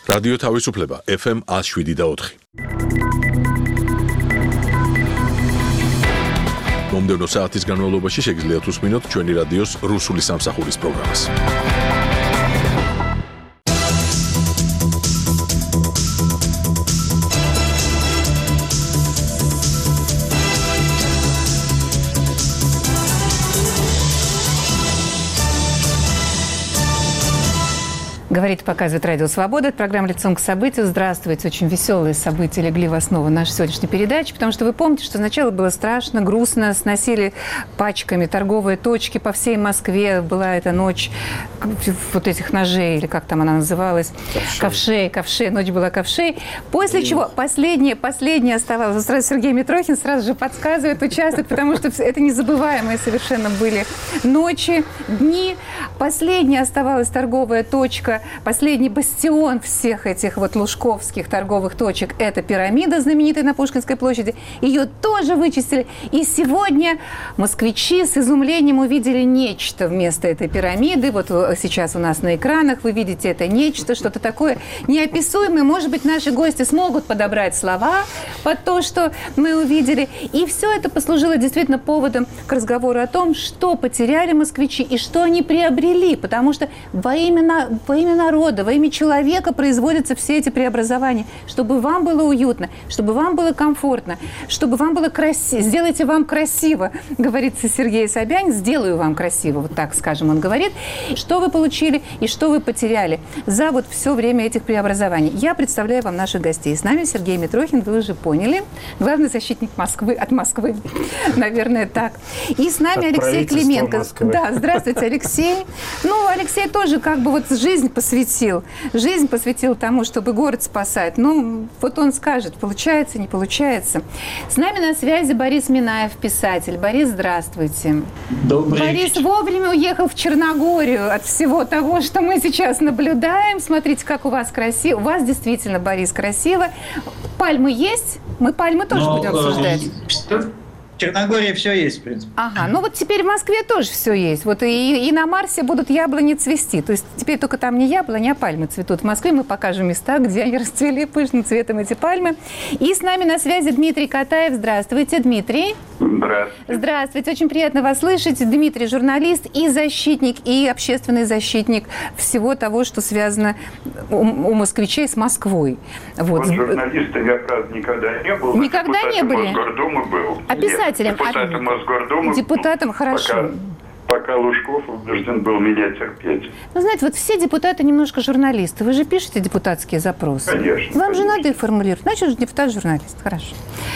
რადიო თავისუფლება FM 107.4. მომდევნო საათის განმავლობაში შეგიძლიათ უსმინოთ ჩვენი რადიოს რუსული სამსახურის პროგრამას. Говорит, показывает Радио Свобода. Это программа «Лицом к событию». Здравствуйте. Очень веселые события легли в основу нашей сегодняшней передачи, потому что вы помните, что сначала было страшно, грустно, сносили пачками торговые точки по всей Москве. Была эта ночь вот этих ножей, или как там она называлась? Ковшей. Ночь была ковшей. После чего последнее оставалось. Сразу Сергей Митрохин сразу же подсказывает, участвует, потому что это незабываемые совершенно были ночи, дни. Последняя оставалась торговая точка. Последний бастион всех этих вот лужковских торговых точек – это пирамида, знаменитая на Пушкинской площади. Ее тоже вычистили. И сегодня москвичи с изумлением увидели нечто вместо этой пирамиды. Вот сейчас у нас на экранах вы видите это нечто, что-то такое неописуемое. Может быть, наши гости смогут подобрать слова под то, что мы увидели. И все это послужило действительно поводом к разговору о том, что потеряли москвичи и что они приобрели. Потому что во имя народа, во имя человека производятся все эти преобразования, чтобы вам было уютно, чтобы вам было комфортно, чтобы вам было красиво. Сделайте вам красиво, говорит Сергей Собянин. Сделаю вам красиво, вот так, скажем, он говорит. Что вы получили и что вы потеряли за вот все время этих преобразований. Я представляю вам наших гостей. С нами Сергей Митрохин, вы уже поняли. Главный защитник Москвы, от Москвы, наверное, так. И с нами Алексей Клименко. Да, здравствуйте, Алексей. Ну, Алексей тоже как бы вот жизнь посвятил тому, чтобы город спасать. Ну, вот он скажет, получается, не получается. С нами на связи Борис Минаев, писатель. Борис, здравствуйте. Добрый Борис вечер. Вовремя уехал в Черногорию от всего того, что мы сейчас наблюдаем. Смотрите, как у вас красиво. У вас действительно, Борис, красиво. Пальмы есть? Мы пальмы тоже будем обсуждать. В Черногории все есть, в принципе. Ага, ну вот теперь в Москве тоже все есть. Вот и на Марсе будут яблони цвести. То есть теперь только там не яблони, а пальмы цветут. В Москве мы покажем места, где они расцвели пышным цветом, эти пальмы. И с нами на связи Дмитрий Катаев. Здравствуйте, Дмитрий. Здравствуйте. Здравствуйте. Очень приятно вас слышать. Дмитрий журналист и защитник, и общественный защитник всего того, что связано у москвичей с Москвой. Вот журналистом я, правда, никогда не был. Никогда не были? Мосгордумы был. А писателем? Депутатом Мосгордумы. Депутатом, хорошо. Пока Лужков вынужден был меня терпеть. Ну, знаете, вот все депутаты немножко журналисты. Вы же пишете депутатские запросы. Конечно. Вам же надо их формулировать. Значит, депутат-журналист. Хорошо.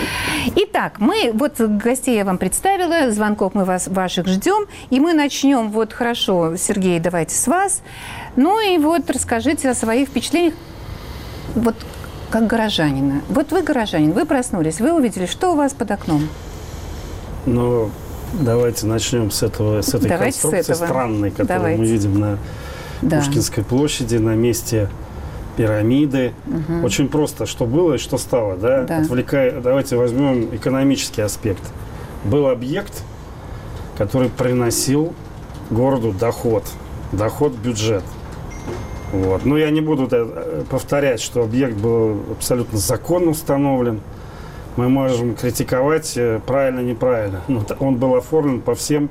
Итак, мы, вот гостей я вам представила, звонков мы ваших ждем. И мы начнем, вот хорошо, Сергей, давайте с вас. Ну и вот расскажите о своих впечатлениях. Вот как горожанина. Вот вы горожанин, вы проснулись, вы увидели, что у вас под окном? Ну, давайте начнем с этой конструкции странной, которую мы видим на Пушкинской площади, на месте пирамиды. Угу. Очень просто, что было и что стало. Да? Давайте возьмем экономический аспект. Был объект, который приносил городу доход бюджет. Вот. Но я не буду повторять, что объект был абсолютно законно установлен. Мы можем критиковать правильно, неправильно. Но он был оформлен по всем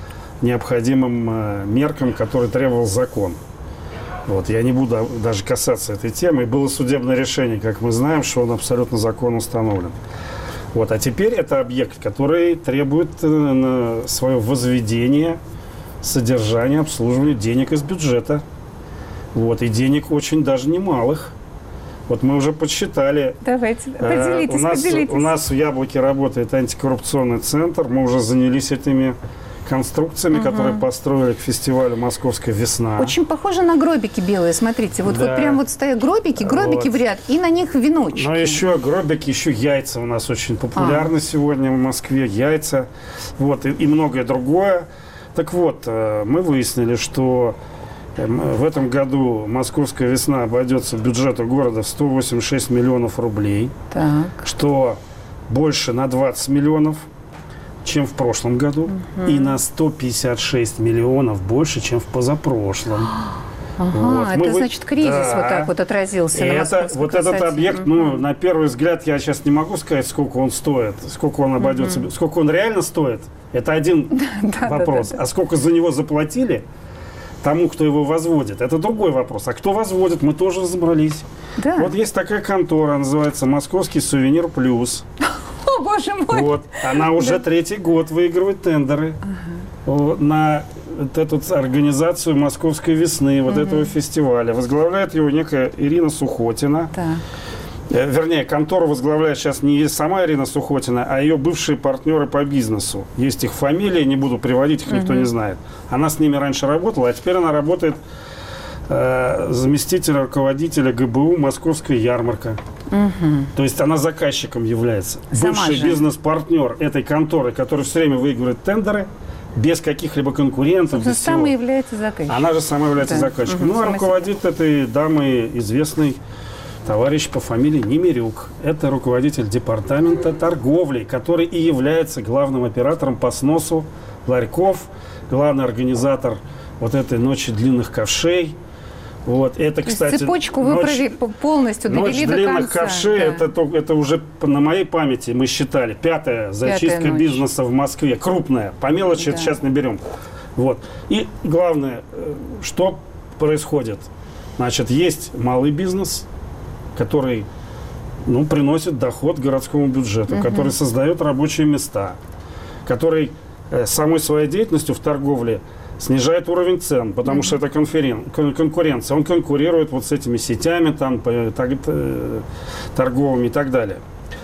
необходимым меркам, которые требовал закон. Вот. Я не буду даже касаться этой темы. И было судебное решение, как мы знаем, что он абсолютно законно установлен. Вот. А теперь это объект, который требует свое возведение, содержание, обслуживание денег из бюджета. Вот. И денег очень даже немалых. Вот мы уже подсчитали. Давайте, поделитесь. У нас в Яблоке работает антикоррупционный центр. Мы уже занялись этими конструкциями, которые построили к фестивалю «Московская весна». Очень похоже на гробики белые. Смотрите, вот прям вот стоят гробики в ряд, и на них веночки. Но еще гробики, еще яйца у нас очень популярны сегодня в Москве. Яйца. Вот, и многое другое. Так вот, мы выяснили, что в этом году «Московская весна» обойдется бюджету города в 186 миллионов рублей, что больше на 20 миллионов, чем в прошлом году, и на 156 миллионов больше, чем в позапрошлом. Ага, это значит кризис вот так вот отразился на московском вот этот объект, на первый взгляд, я сейчас не могу сказать, сколько он стоит, сколько он обойдется, сколько он реально стоит. Это один вопрос. А сколько за него заплатили тому, кто его возводит, это другой вопрос. А кто возводит, мы тоже разобрались. Да. Вот есть такая контора, называется «Московский сувенир плюс». О, боже мой! Вот. Она уже 3-й год выигрывает тендеры на вот эту организацию «Московской весны», вот этого фестиваля. Возглавляет его некая Ирина Сухотина. Да. Вернее, контору возглавляет сейчас не сама Ирина Сухотина, а ее бывшие партнеры по бизнесу. Есть их фамилии, не буду приводить, их никто не знает. Она с ними раньше работала, а теперь она работает заместителем руководителя ГБУ «Московская ярмарка». То есть она заказчиком является. Бывший бизнес-партнер этой конторы, который все время выигрывает тендеры, без каких-либо конкурентов. Она сама является заказчиком. Она же сама является заказчиком. Ну, а руководит этой дамой известный товарищ по фамилии Немирюк. Это руководитель департамента торговли, который и является главным оператором по сносу ларьков, главный организатор вот этой ночи длинных ковшей. Вот. Это, кстати, цепочку вы полностью довели до конца. Ночь длинных ковшей, это уже на моей памяти мы считали. 5-я зачистка бизнеса в Москве. Крупная. По мелочи это сейчас не берем. Вот. И главное, что происходит? Значит, есть малый бизнес, который приносит доход городскому бюджету, который создает рабочие места, который самой своей деятельностью в торговле снижает уровень цен, потому что это конкуренция. Он конкурирует вот с этими сетями торговыми и так далее.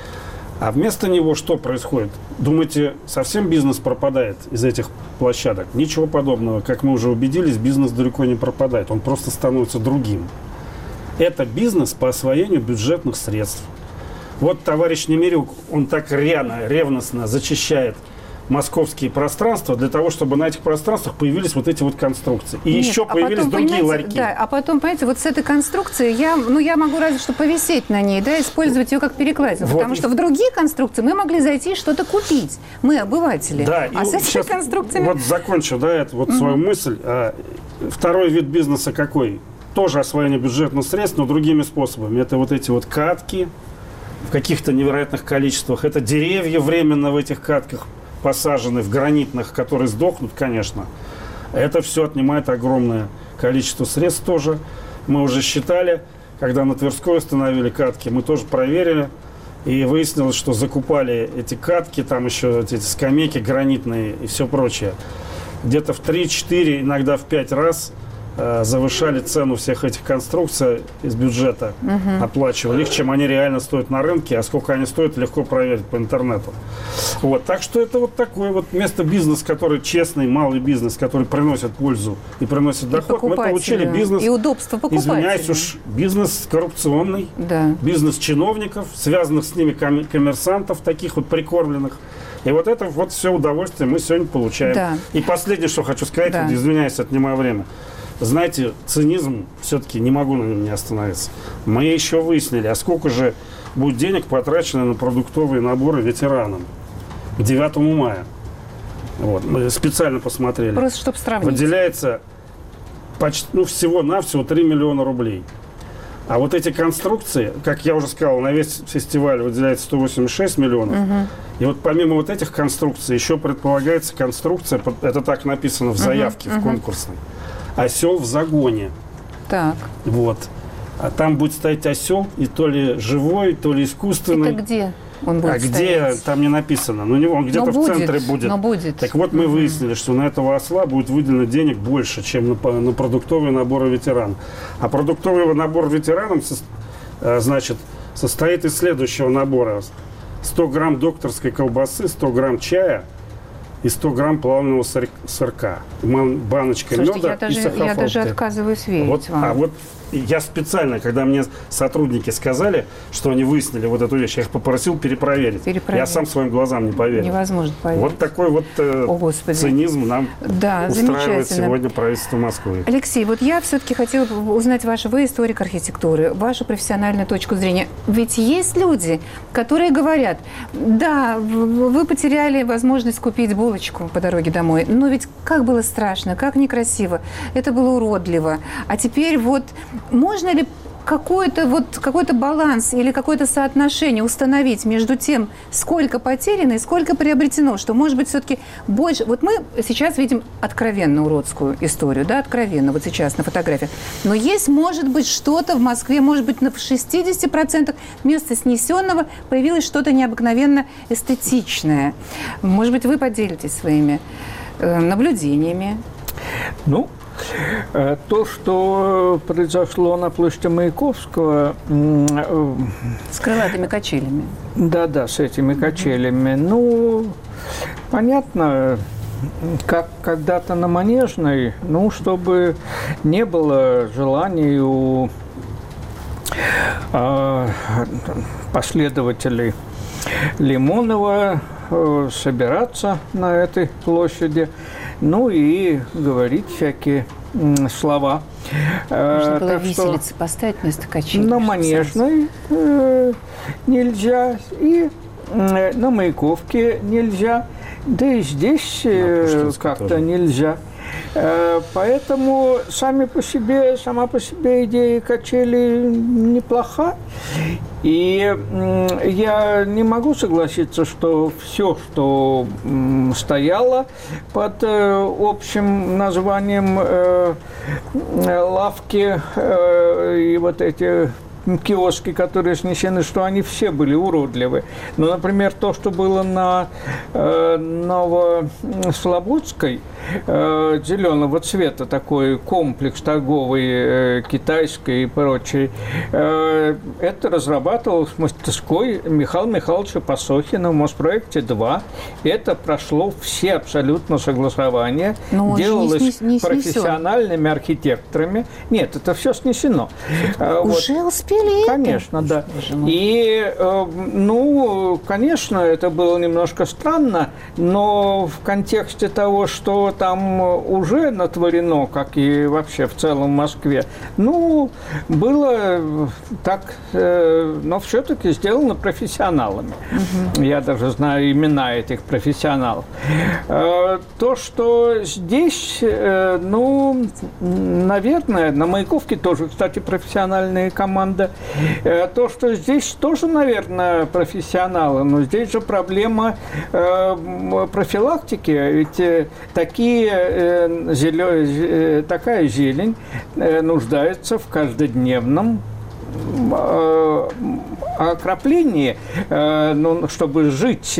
А вместо него что происходит? Думаете, совсем бизнес пропадает из этих площадок? Ничего подобного. Как мы уже убедились, бизнес далеко не пропадает. Он просто становится другим. Это бизнес по освоению бюджетных средств. Вот товарищ Немирюк, он так ревностно зачищает московские пространства для того, чтобы на этих пространствах появились вот эти вот конструкции. И еще появились другие ларьки. Да, а потом, понимаете, вот с этой конструкцией я могу разве что повисеть на ней, использовать ее как перекладину. Вот. Потому что в другие конструкции мы могли зайти и что-то купить. Мы, обыватели. Да, а с этими конструкциями... Вот закончу, свою мысль. Второй вид бизнеса какой? Тоже освоение бюджетных средств, но другими способами. Это вот эти вот катки в каких-то невероятных количествах. Это деревья временно в этих катках посажены, в гранитных, которые сдохнут, конечно. Это все отнимает огромное количество средств тоже. Мы уже считали, когда на Тверской установили катки, мы тоже проверили. И выяснилось, что закупали эти катки, там еще эти скамейки гранитные и все прочее. Где-то в 3-4, иногда в 5 раз завышали цену всех этих конструкций из бюджета, оплачивали их, чем они реально стоят на рынке, а сколько они стоят, легко проверить по интернету. Вот. Так что это вот такой вот вместо бизнес, который честный, малый бизнес, который приносит пользу и приносит доход, мы получили бизнес, и удобство покупателя. Извиняюсь уж, бизнес коррупционный, бизнес чиновников, связанных с ними коммерсантов, таких вот прикормленных. И вот это вот все удовольствие мы сегодня получаем. Да. И последнее, что хочу сказать, вот, извиняюсь, отнимаю время. Знаете, цинизм, все-таки не могу на нем не остановиться. Мы еще выяснили, а сколько же будет денег потрачено на продуктовые наборы ветеранам к 9 мая. Вот, мы специально посмотрели. Просто чтобы сравнить. Выделяется почти, всего-навсего 3 миллиона рублей. А вот эти конструкции, как я уже сказал, на весь фестиваль выделяется 186 миллионов. И вот помимо вот этих конструкций еще предполагается конструкция, это так написано в заявке, в конкурсной. Осел в загоне. Так. Вот. А там будет стоять осел, и то ли живой, то ли искусственный. Это где он будет стоять? Где, там не написано. Но он где-то в центре будет. Но будет. Так вот, мы выяснили, что на этого осла будет выделено денег больше, чем на продуктовые наборы ветеранов. А продуктовый набор ветеранам, значит, состоит из следующего набора. 100 грамм докторской колбасы, 100 грамм чая и 100 грамм плавленого сырка, баночка меда и сахарфрукты. Я даже отказываюсь верить вам. А вот я специально, когда мне сотрудники сказали, что они выяснили вот эту вещь, я их попросил перепроверить. Я сам своим глазам не поверил. Невозможно поверить. Вот такой вот цинизм нам устраивает сегодня правительство Москвы. Алексей, вот я все-таки хотела узнать вы историк архитектуры, вашу профессиональную точку зрения. Ведь есть люди, которые говорят, да, вы потеряли возможность купить булочку елочку по дороге домой. Но ведь как было страшно, как некрасиво. Это было уродливо. А теперь вот можно ли какой-то баланс или какое-то соотношение установить между тем, сколько потеряно и сколько приобретено, что, может быть, все-таки больше... Вот мы сейчас видим откровенно уродскую историю, да, откровенно, вот сейчас на фотографиях. Но есть, может быть, что-то в Москве, может быть, в 60% вместо снесенного появилось что-то необыкновенно эстетичное. Может быть, вы поделитесь своими наблюдениями? Ну, то, что произошло на площади Маяковского... С крылатыми качелями. Да, с этими качелями. Ну, понятно, как когда-то на Манежной, ну, чтобы не было желаний у последователей Лимонова собираться на этой площади, ну и говорить всякие слова. Можно было виселицы поставить вместо качелей. На Манежной нельзя, и на Маяковке нельзя, да и здесь как-то нельзя. Поэтому сама по себе идея качели неплоха. И я не могу согласиться, что все, что стояло под общим названием лавки и вот эти киоски, которые снесены, что они все были уродливы. Но, например, то, что было на Новослободской, зеленого цвета, такой комплекс торговый, китайский и прочий, это разрабатывалось в мастерской Михаила Михайловича Пасохина в Моспроекте 2. Это прошло все абсолютно согласования, делалось профессиональными архитекторами. Нет, это все снесено. Уже успели? Конечно, да. И, ну, конечно, это было немножко странно, но в контексте того, что там уже натворено, как и вообще в целом в Москве, ну, было так, но все-таки сделано профессионалами. Я даже знаю имена этих профессионалов. То, что здесь, ну, наверное, на Маяковке тоже, кстати, профессиональная команда. То, что здесь тоже, наверное, профессионалы, но здесь же проблема профилактики. Ведь такая зелень нуждается в каждодневном окроплении, ну, чтобы жить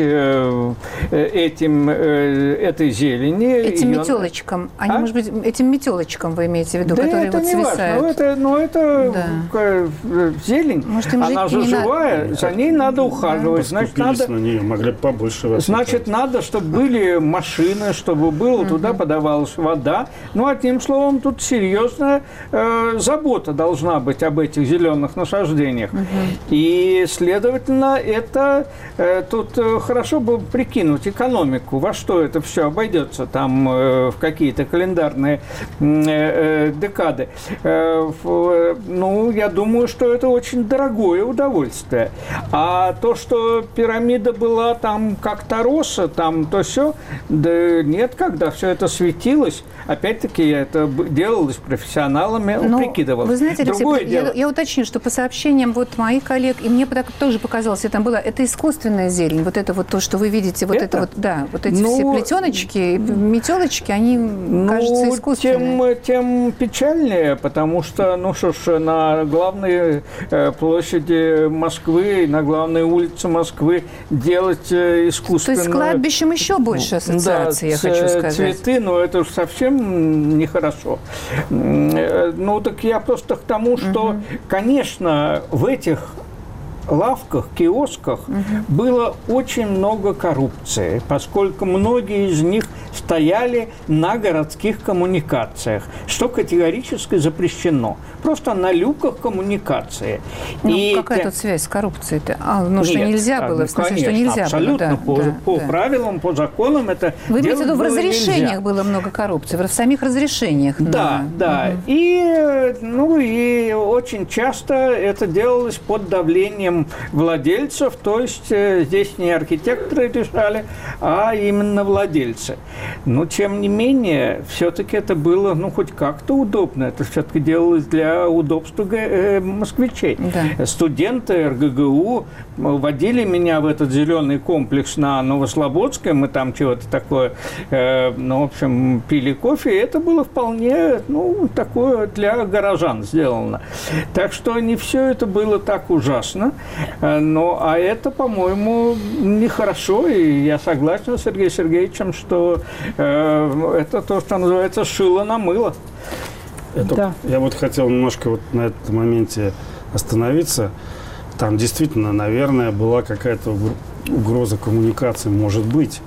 этой зелени. Этим метелочком. Они, может быть, этим метелочком вы имеете в виду, да, которые это вот не свисают? Важно. Но это зелень, может, она же живая, за ней надо ухаживать. Значит, надо, на нее, могли побольше значит, надо, чтобы были машины, чтобы было, туда подавалась вода. Ну, одним словом, тут серьезная забота должна быть об этих зеленых насаждениях. И, следовательно, это тут хорошо бы прикинуть экономику, во что это все обойдется там в какие-то календарные декады. Ну, я думаю, что это очень дорогое удовольствие. А то, что пирамида была там как-то росла, там то все, да нет, когда все это светилось, опять-таки это делалось профессионалами, прикидывалось. Вы знаете, Алексей, я уточню, что по сообщениям вот моих коллег, и мне тоже показалось, это было, это искусственная зелень, вот это вот то, что вы видите, вот это вот, да, вот эти все плетеночки, метелочки, они, кажутся, искусственные. Тем печальнее, потому что, ну что ж, на главной площади Москвы, на главной улице Москвы делать искусственную... То есть с кладбищем еще больше ассоциаций, я хочу сказать. Цветы, но это уж совсем нехорошо. Ну, так я просто к тому, что, конечно, в этих лавках, киосках было очень много коррупции, поскольку многие из них стояли на городских коммуникациях, что категорически запрещено. Просто на люках коммуникации. Ну, какая тут связь с коррупцией-то? Что нельзя было, в смысле, конечно, что нельзя абсолютно было. Да, по правилам, по законам это Вы имеете в виду, в разрешениях нельзя. было много коррупции, в самих разрешениях? Да, да. И очень часто это делалось под давлением владельцев, то есть здесь не архитекторы решали, а именно владельцы. Но, тем не менее, все-таки это было, хоть как-то удобно. Это все-таки делалось для удобства москвичей. Да. Студенты РГГУ водили меня в этот зеленый комплекс на Новослободской, мы там чего-то такое, в общем, пили кофе, и это было вполне, такое для горожан сделано. Так что не все это было так ужасно, а это, по-моему, нехорошо, и я согласен с Сергеем Сергеевичем, что это то, что называется шило на мыло. Да. Я хотел немножко на этом моменте остановиться. Там действительно, наверное, была какая-то угроза коммуникации, может быть.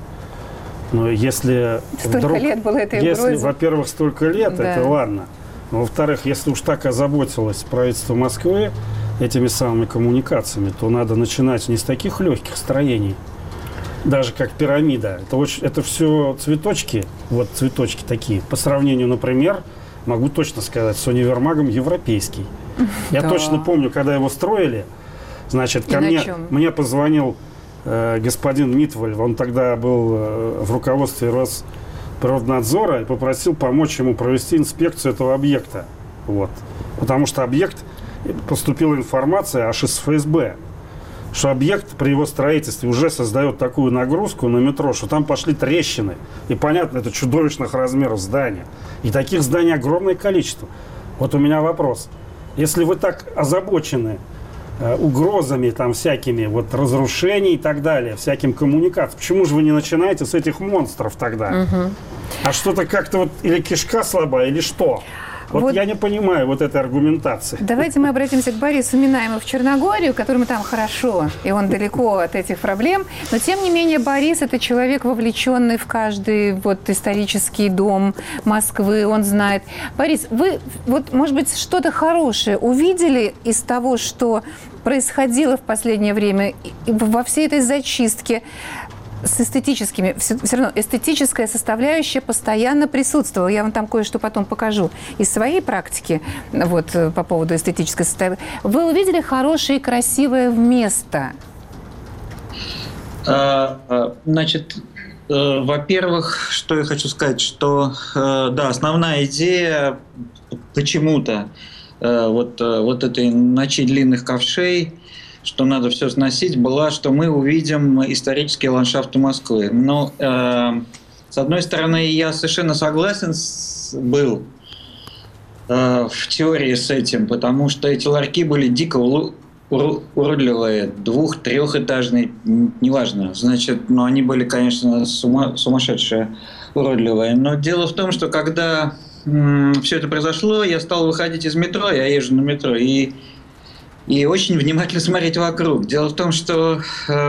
Но если столько лет было этой угрозы. Во-первых, столько лет, да. Это ладно. Но, во-вторых, если уж так озаботилось правительство Москвы этими самыми коммуникациями, то надо начинать не с таких легких строений, даже как пирамида. Это все цветочки, цветочки такие. По сравнению, например, могу точно сказать, с универмагом европейский. Я точно помню, когда его строили, значит, мне позвонил господин Митваль, он тогда был в руководстве Росприроднадзора, и попросил помочь ему провести инспекцию этого объекта. Потому что поступила информация аж из ФСБ, что объект при его строительстве уже создает такую нагрузку на метро, что там пошли трещины. И понятно, это чудовищных размеров здания. И таких зданий огромное количество. У меня вопрос. Если вы так озабочены угрозами всякими, разрушений и так далее, всяким коммуникациям, почему же вы не начинаете с этих монстров тогда? Угу. А что-то как-то или кишка слабая, или что? Я не понимаю этой аргументации. Давайте мы обратимся к Борису Минаеву в Черногорию, которому там хорошо, и он далеко от этих проблем. Но, тем не менее, Борис – это человек, вовлеченный в каждый исторический дом Москвы, он знает. Борис, вы, может быть, что-то хорошее увидели из того, что происходило в последнее время во всей этой зачистке? С эстетическими, все равно эстетическая составляющая постоянно присутствовала. Я вам там кое-что потом покажу из своей практики по поводу эстетической составляющей. Вы увидели хорошее и красивое место? Значит, во-первых, что я хочу сказать, что основная идея почему-то этой ночи длинных ковшей, что надо все сносить, была, что мы увидим исторические ландшафты Москвы. Но, с одной стороны, я совершенно согласен был в теории с этим, потому что эти ларьки были дико уродливые, 2-3-этажные, неважно. Значит, они были, конечно, сумасшедшие, уродливые. Но дело в том, что когда все это произошло, я стал выходить из метро, я езжу на метро, и очень внимательно смотреть вокруг. Дело в том, что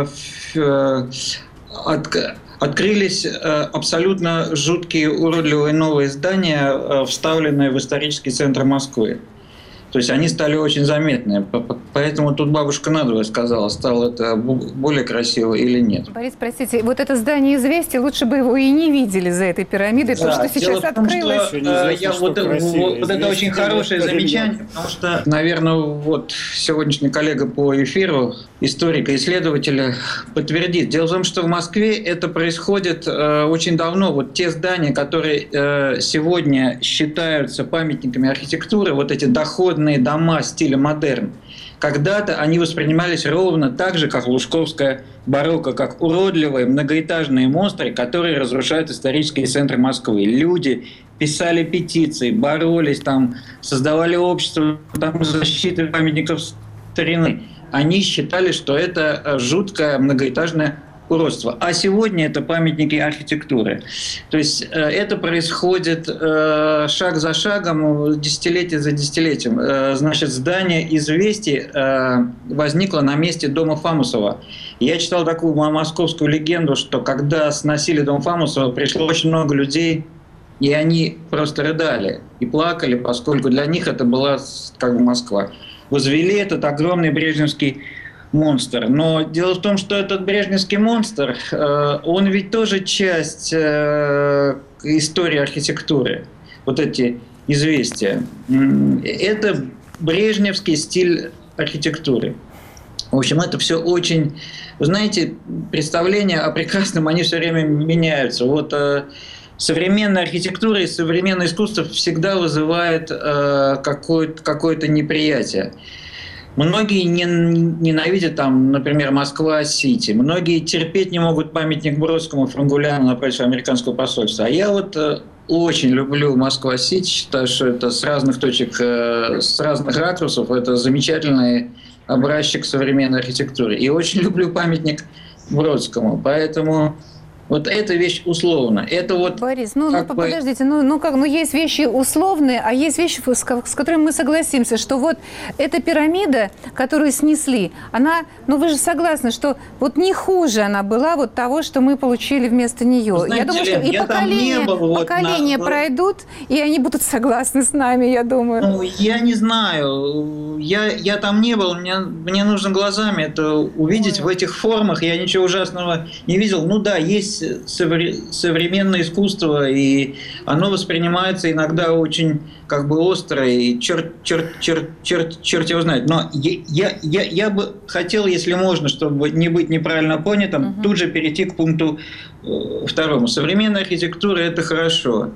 открылись абсолютно жуткие, уродливые новые здания, вставленные в исторический центр Москвы. То есть они стали очень заметны. Поэтому тут бабушка надвое сказала, стало это более красиво или нет. Борис, простите, это здание «Известия», лучше бы его и не видели за этой пирамидой, то, что сейчас открылось. Это очень хорошее замечание, потому что, наверное, сегодняшний коллега по эфиру, историк и исследователь, подтвердит. Дело в том, что в Москве это происходит очень давно. Те здания, которые сегодня считаются памятниками архитектуры, эти доходные дома стиля модерн, когда-то они воспринимались ровно так же, как лужковская барокко, как уродливые многоэтажные монстры, которые разрушают исторические центры Москвы. Люди писали петиции, боролись, создавали общество защиты памятников старины. Они считали, что это жуткое многоэтажное уродства. А сегодня это памятники архитектуры. То есть это происходит шаг за шагом, десятилетие за десятилетием. Значит, здание «Известий» возникло на месте дома Фамусова. Я читал такую московскую легенду, что когда сносили дом Фамусова, пришло очень много людей, и они просто рыдали и плакали, поскольку для них это была как бы Москва. Возвели этот огромный брежневский монстр. Но дело в том, что этот брежневский монстр, он ведь тоже часть истории архитектуры. Вот эти «Известия». Это брежневский стиль архитектуры. В общем, это все очень... Вы знаете, представления о прекрасном, они все время меняются. Вот современная архитектура и современное искусство всегда вызывает какое-то неприятие. Многие ненавидят, там, например, Москва-Сити. Многие терпеть не могут памятник Бродскому, Франгуляну напротив американского посольства. А я вот очень люблю Москва-Сити. Считаю, что это с разных точек, с разных ракурсов. Это замечательный образчик современной архитектуры. И очень люблю памятник Бродскому. Поэтому... Вот эта вещь условно. Это вот Борис, подождите, есть вещи условные, а есть вещи, с которыми мы согласимся, что вот эта пирамида, которую снесли, она, вы же согласны, что вот не хуже она была вот того, что мы получили вместо нее. Знаете, я думаю, что и поколения пройдут, и они будут согласны с нами, я думаю. Я не знаю. Я там не был, мне нужно глазами это увидеть в этих формах. Я ничего ужасного не видел. Ну да, есть современное искусство, и оно воспринимается иногда очень как бы остро, и черт его знает. Но я бы хотел, если можно, чтобы не быть неправильно понятым, тут же перейти к пункту второму. Современная архитектура – это хорошо.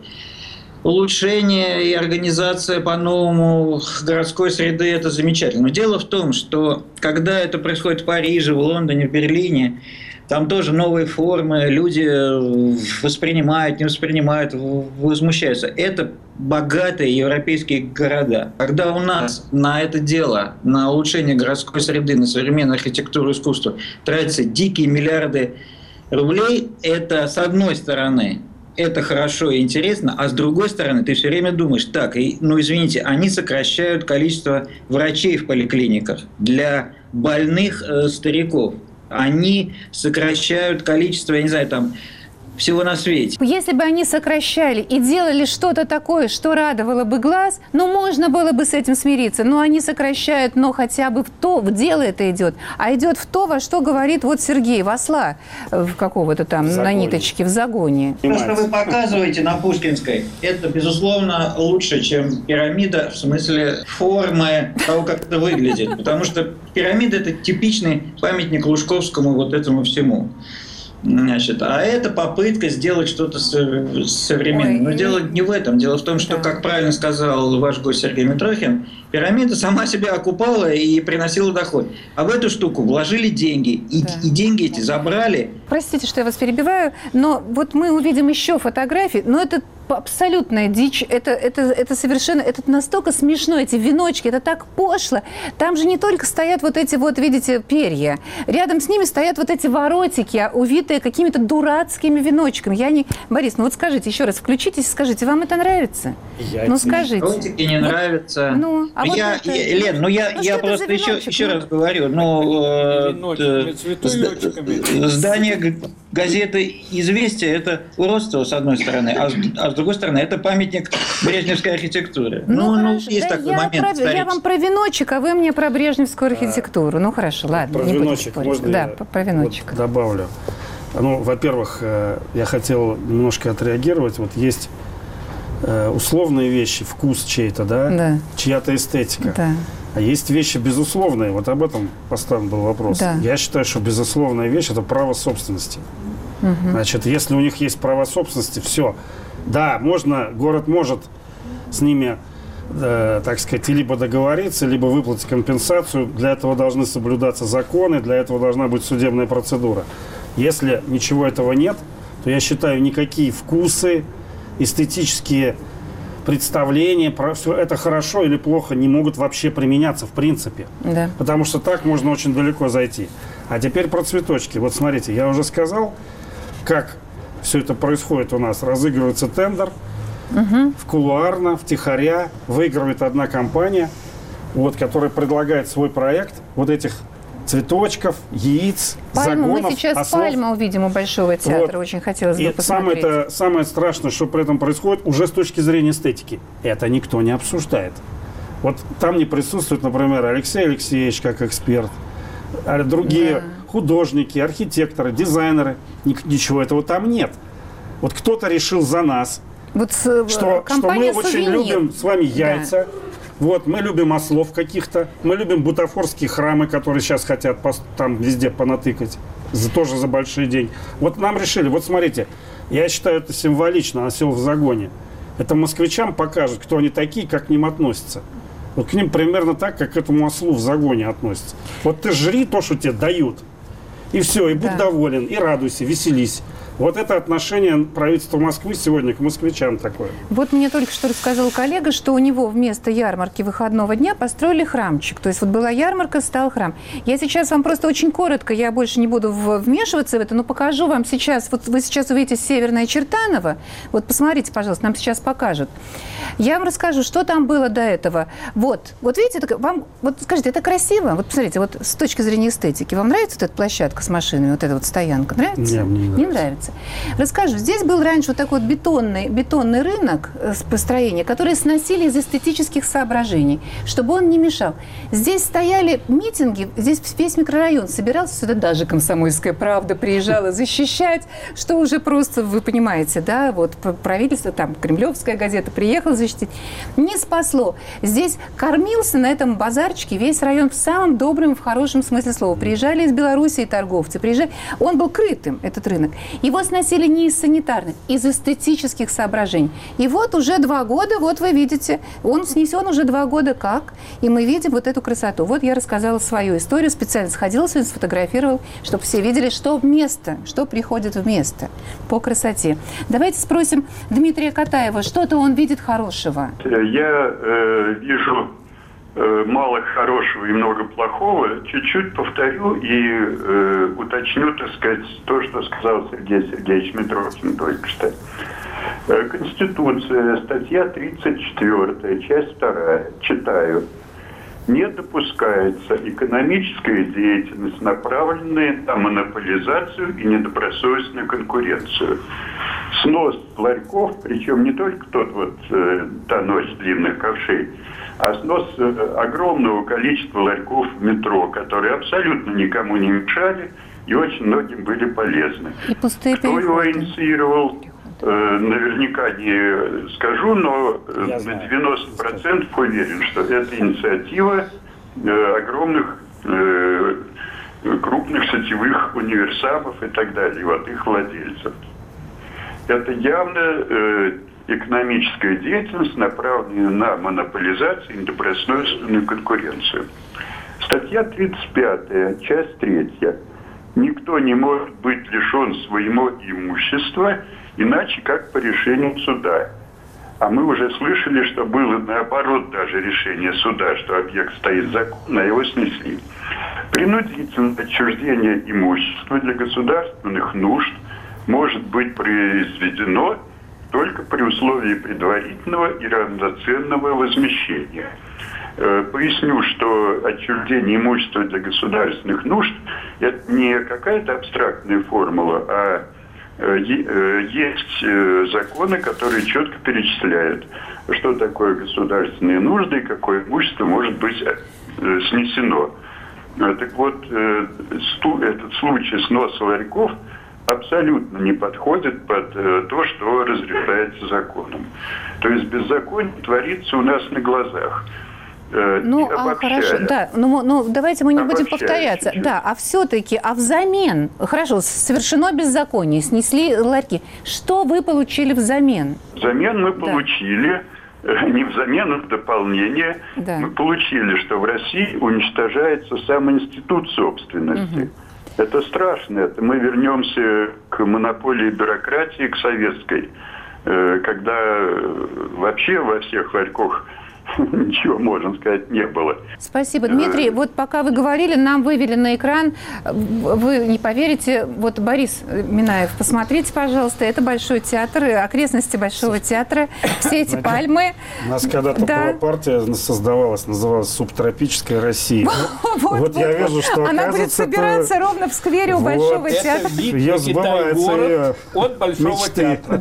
Улучшение и организация по-новому городской среды – это замечательно. Но дело в том, что когда это происходит в Париже, в Лондоне, в Берлине, там тоже новые формы, люди воспринимают, не воспринимают, возмущаются. Это богатые европейские города. Когда у нас на это дело, на улучшение городской среды, на современную архитектуру и искусство тратятся дикие миллиарды рублей, это с одной стороны это хорошо и интересно, а с другой стороны ты все время думаешь, так, извините, они сокращают количество врачей в поликлиниках для больных стариков. Они сокращают количество, я не знаю, там, всего на свете. Если бы они сокращали и делали что-то такое, что радовало бы глаз, можно было бы с этим смириться. Но они сокращают, но хотя бы в дело это идет. А идет в то, во что говорит вот Сергей Восла, какого-то там на ниточке, в загоне. То, что вы показываете на Пушкинской, это, безусловно, лучше, чем пирамида в смысле формы того, как это выглядит. Потому что пирамида – это типичный памятник Лужковскому вот этому всему. Значит, а это попытка сделать что-то современное. Но дело не в этом. Дело в том, что, как правильно сказал ваш гость Сергей Митрохин, пирамида сама себя окупала и приносила доход. А в эту штуку вложили деньги. И деньги эти забрали. Простите, что я вас перебиваю, но вот мы увидим еще фотографии, но это абсолютная дичь, это совершенно, это настолько смешно, эти веночки, это так пошло. Там же не только стоят вот эти вот, видите, перья, рядом с ними стоят вот эти воротики, увитые какими-то дурацкими веночками. Борис, вот скажите еще раз, включитесь, скажите, вам это нравится? Скажите. Воротики не нравятся. Лен, я просто еще раз говорю, здание газеты «Известия» – это уродство, с одной стороны, а с другой стороны, это памятник брежневской архитектуры. Есть такой момент. Я вам про веночек, а вы мне про брежневскую архитектуру. Хорошо, ладно. Про веночек можно про веночек. Вот добавлю. Во-первых, я хотел немножко отреагировать. Вот есть условные вещи, вкус чей-то, чья-то эстетика. Да. А есть вещи безусловные. Вот об этом поставлен был вопрос. Да. Я считаю, что безусловная вещь – это право собственности. Угу. Значит, если у них есть право собственности, все. Да, город может с ними, так сказать, либо договориться, либо выплатить компенсацию. Для этого должны соблюдаться законы, для этого должна быть судебная процедура. Если ничего этого нет, то я считаю, никакие вкусы, эстетические представления про все это хорошо или плохо не могут вообще применяться в принципе. Да. Потому что так можно очень далеко зайти. А теперь про цветочки. Вот смотрите, я уже сказал, как все это происходит у нас. Разыгрывается тендер, в кулуарно, втихаря, выигрывает одна компания, вот, которая предлагает свой проект вот этих цветочков, яиц, загонов, мы сейчас ослов. пальму увидим у Большого театра, Вот. очень хотелось бы И посмотреть. самое страшное, что при этом происходит, уже с точки зрения эстетики. Это никто не обсуждает. Вот там не присутствует, например, Алексей Алексеевич как эксперт, а другие художники, архитекторы, дизайнеры. Ничего этого там нет. Вот кто-то решил за нас, Вот что мы очень любим с вами яйца. Да. Вот, мы любим ослов каких-то, мы любим бутафорские храмы, которые сейчас хотят там везде понатыкать, тоже за большие деньги. Вот нам решили, вот смотрите, я считаю это символично, осел в загоне. Это москвичам покажет, кто они такие, как к ним относятся. Вот к ним примерно так, как к этому ослу в загоне относятся. Вот ты жри то, что тебе дают, и все, и будь доволен, и радуйся, веселись. Вот это отношение правительства Москвы сегодня к москвичам такое. Вот мне только что рассказал коллега, что у него вместо ярмарки выходного дня построили храмчик. То есть вот была ярмарка, стал храм. Я сейчас вам просто очень коротко, я больше не буду вмешиваться в это, но покажу вам сейчас. Вот вы сейчас увидите Северное Чертаново. Вот посмотрите, пожалуйста, нам сейчас покажут. Я вам расскажу, что там было до этого. Вот видите, вам, вот скажите, это красиво? Вот посмотрите, вот с точки зрения эстетики, вам нравится вот эта площадка с машинами, вот эта вот стоянка? Нравится? Нет, мне не нравится. Расскажу, здесь был раньше вот такой вот бетонный рынок построения, который сносили из эстетических соображений, чтобы он не мешал. Здесь стояли митинги, здесь весь микрорайон собирался, сюда даже «Комсомольская правда» приезжала защищать, что уже просто, вы понимаете, да, вот правительство, там, Кремлевская газета приехала защитить. Не спасло. Здесь кормился на этом базарчике весь район в самом добром, в хорошем смысле слова. Приезжали из Белоруссии торговцы, приезжали. Он был крытым, этот рынок. Его сносили не из санитарных, из эстетических соображений. И вот уже 2 года, вот вы видите, он снесен уже 2 года как, и мы видим вот эту красоту. Вот я рассказала свою историю, специально сходила, сфотографировала, чтобы все видели, что вместо, что приходит вместо по красоте. Давайте спросим Дмитрия Катаева, что-то он видит хорошего. Я вижу мало хорошего и много плохого. Чуть-чуть повторю и уточню, так сказать, то, что сказал Сергей Сергеевич Митрохин только что. Конституция, статья 34, часть 2, читаю. Не допускается экономическая деятельность, направленная на монополизацию и недобросовестную конкуренцию. Снос ларьков, причем не только та ночь длинных ковшей, а снос огромного количества ларьков в метро, которые абсолютно никому не мешали и очень многим были полезны. И пустые Кто его инициировал, наверняка не скажу, но на 90% уверен, что это инициатива огромных крупных сетевых универсамов и так далее, вот их владельцев. Это явно экономическая деятельность, направленная на монополизацию и недобросовестную конкуренцию. Статья 35, часть 3. Никто не может быть лишен своего имущества, иначе как по решению суда. А мы уже слышали, что было наоборот даже решение суда, что объект стоит законно, а его снесли. Принудительное отчуждение имущества для государственных нужд может быть произведено только при условии предварительного и равноценного возмещения. Поясню, что отчуждение имущества для государственных нужд – это не какая-то абстрактная формула, а есть законы, которые четко перечисляют, что такое государственные нужды и какое имущество может быть снесено. Так вот, этот случай сноса ларьков абсолютно не подходит под то, что разрешается законом. То есть беззаконие творится у нас на глазах. Хорошо, да. Ну, давайте мы не будем повторяться. Чуть-чуть. Да, а все-таки, взамен, хорошо, совершено беззаконие, снесли ларьки. Что вы получили взамен? Взамен мы получили, не взамен, а в дополнение, мы получили, что в России уничтожается сам институт собственности. Это страшно. Это мы вернемся к монополии бюрократии, к советской. когда вообще во всех ларьках ничего, можно сказать, не было. Спасибо, Дмитрий. Вот пока вы говорили, нам вывели на экран, вы не поверите, вот Борис Минаев, посмотрите, пожалуйста, это Большой театр, окрестности Большого театра, все эти пальмы. У нас когда-то была партия создавалась, называлась «Субтропическая Россия». Вот я вижу, что, она будет собираться ровно в сквере у Большого театра. Ее сбывается от Большого театра.